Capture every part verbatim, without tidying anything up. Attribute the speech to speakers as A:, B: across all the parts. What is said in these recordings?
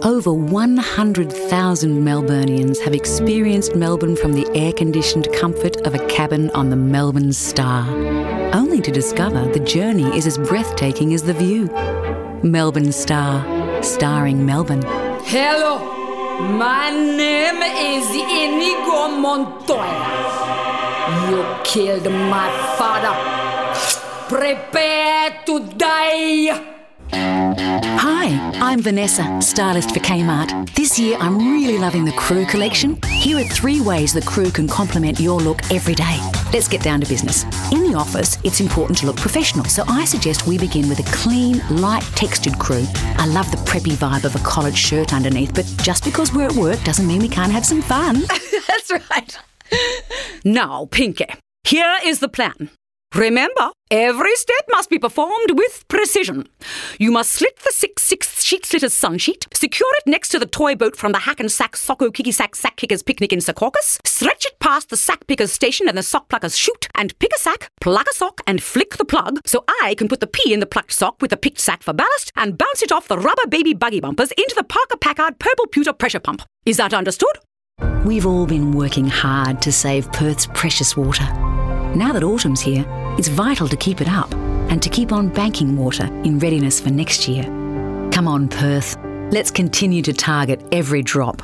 A: Over one hundred thousand Melburnians have experienced Melbourne from the air-conditioned comfort of a cabin on the Melbourne Star, only to discover the journey is as breathtaking as the view. Melbourne Star, starring Melbourne.
B: Hello, my name is Inigo Montoya. You killed my father. Prepare to die.
A: Hi, I'm Vanessa, stylist for Kmart. This year I'm really loving the Crew collection. Here are three ways the Crew can complement your look every day. Let's get down to business. In the office, it's important to look professional, so I suggest we begin with a clean, light textured Crew. I love the preppy vibe of a collared shirt underneath, but just because we're at work doesn't mean we can't have some fun.
B: That's right. Now, Pinky, here is the plan. Remember, every step must be performed with precision. You must slit the six six sheet slitter's sun sheet, secure it next to the toy boat from the Hack and Sack Socko Kicky Sack Sack Kickers picnic in Secaucus, stretch it past the sack picker's station and the sock plucker's chute, and pick a sack, plug a sock, and flick the plug so I can put the pea in the plucked sock with the picked sack for ballast and bounce it off the rubber baby buggy bumpers into the Parker Packard purple pewter pressure pump. Is that understood?
A: We've all been working hard to save Perth's precious water. Now that autumn's here, it's vital to keep it up and to keep on banking water in readiness for next year. Come on, Perth. Let's continue to target every drop.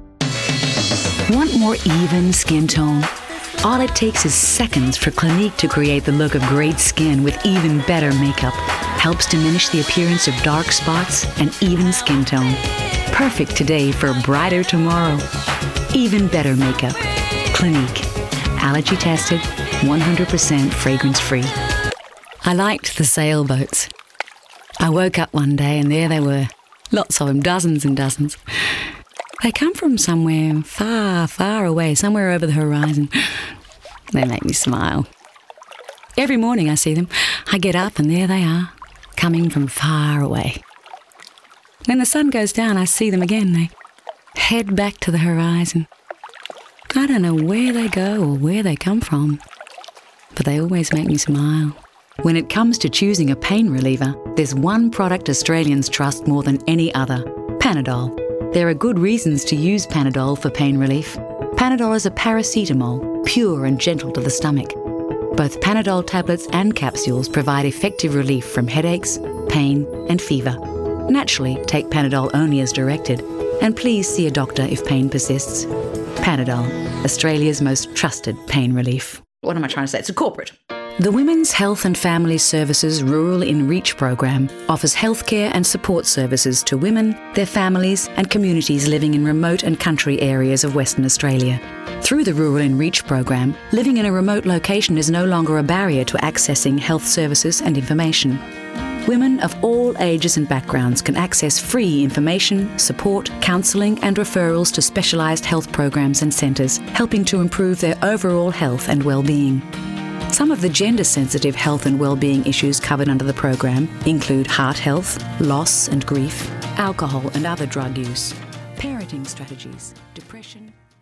A: Want more even skin tone? All it takes is seconds for Clinique to create the look of great skin with even better makeup. Helps diminish the appearance of dark spots and even skin tone. Perfect today for a brighter tomorrow. Even better makeup. Clinique. Allergy tested, one hundred percent fragrance free. I liked the sailboats. I woke up one day and there they were. Lots of them, dozens and dozens. They come from somewhere far, far away, somewhere over the horizon. They make me smile. Every morning I see them. I get up and there they are, coming from far away. When the sun goes down, I see them again. They head back to the horizon. I don't know where they go or where they come from, but they always make me smile. When it comes to choosing a pain reliever, there's one product Australians trust more than any other: Panadol. There are good reasons to use Panadol for pain relief. Panadol is a paracetamol, pure and gentle to the stomach. Both Panadol tablets and capsules provide effective relief from headaches, pain and fever. Naturally, take Panadol only as directed, and please see a doctor if pain persists. Panadol, Australia's most trusted pain relief.
B: What am I trying to say? It's a corporate.
A: The Women's Health and Family Services Rural in Reach program offers healthcare and support services to women, their families and communities living in remote and country areas of Western Australia. Through the Rural in Reach program, living in a remote location is no longer a barrier to accessing health services and information. Women of all ages and backgrounds can access free information, support, counselling and referrals to specialised health programs and centres, helping to improve their overall health and well-being. Some of the gender-sensitive health and well-being issues covered under the program include heart health, loss and grief, alcohol and other drug use, parenting strategies, depression,